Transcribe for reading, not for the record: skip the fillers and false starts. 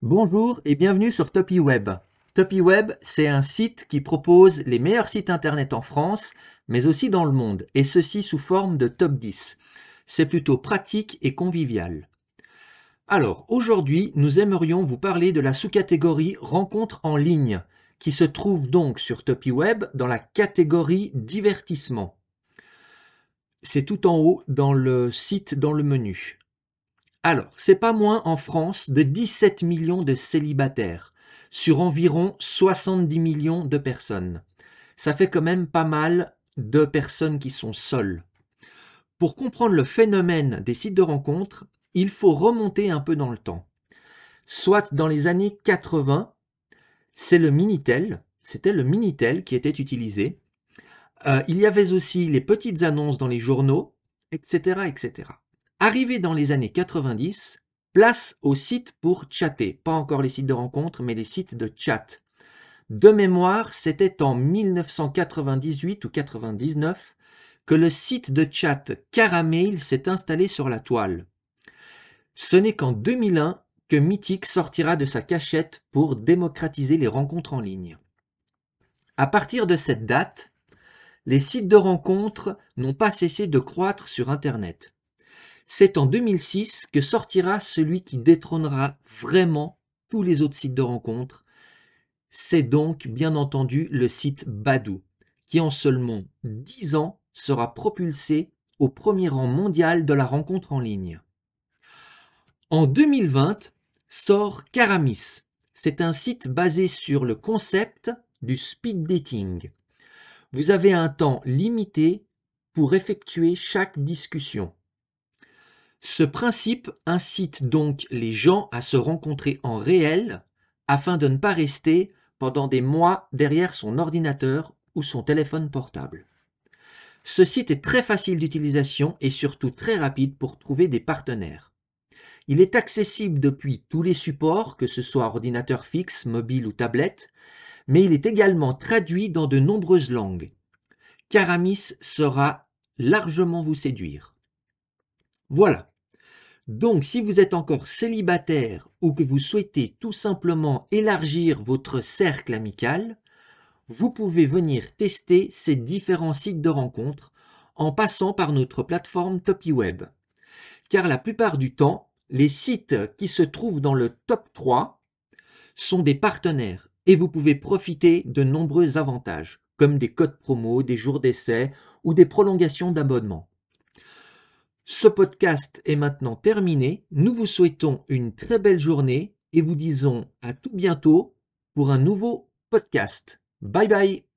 Bonjour et bienvenue sur TopyWeb. TopyWeb, c'est un site qui propose les meilleurs sites internet en France, mais aussi dans le monde, et ceci sous forme de top 10. C'est plutôt pratique et convivial. Alors, aujourd'hui, nous aimerions vous parler de la sous-catégorie rencontres en ligne, qui se trouve donc sur TopyWeb dans la catégorie divertissement. C'est tout en haut dans le site, dans le menu. Alors, c'est pas moins en France de 17 millions de célibataires sur environ 70 millions de personnes. Ça fait quand même pas mal de personnes qui sont seules. Pour comprendre le phénomène des sites de rencontres, il faut remonter un peu dans le temps. Soit dans les années 80, c'était le Minitel qui était utilisé. Il y avait aussi les petites annonces dans les journaux, etc., etc. Arrivé dans les années 90, place aux sites pour chatter. Pas encore les sites de rencontres, mais les sites de chat. De mémoire, c'était en 1998 ou 99 que le site de chat Caramel s'est installé sur la toile. Ce n'est qu'en 2001 que Mythic sortira de sa cachette pour démocratiser les rencontres en ligne. À partir de cette date, les sites de rencontres n'ont pas cessé de croître sur Internet. C'est en 2006 que sortira celui qui détrônera vraiment tous les autres sites de rencontres. C'est donc bien entendu le site Badoo, qui en seulement 10 ans sera propulsé au premier rang mondial de la rencontre en ligne. En 2020 sort Caramis. C'est un site basé sur le concept du speed dating. Vous avez un temps limité pour effectuer chaque discussion. Ce principe incite donc les gens à se rencontrer en réel afin de ne pas rester pendant des mois derrière son ordinateur ou son téléphone portable. Ce site est très facile d'utilisation et surtout très rapide pour trouver des partenaires. Il est accessible depuis tous les supports, que ce soit ordinateur fixe, mobile ou tablette, mais il est également traduit dans de nombreuses langues. Caramis saura largement vous séduire. Voilà. Donc, si vous êtes encore célibataire ou que vous souhaitez tout simplement élargir votre cercle amical, vous pouvez venir tester ces différents sites de rencontres en passant par notre plateforme TopyWeb. Car la plupart du temps, les sites qui se trouvent dans le top 3 sont des partenaires et vous pouvez profiter de nombreux avantages, comme des codes promo, des jours d'essai ou des prolongations d'abonnement. Ce podcast est maintenant terminé. Nous vous souhaitons une très belle journée et vous disons à tout bientôt pour un nouveau podcast. Bye bye.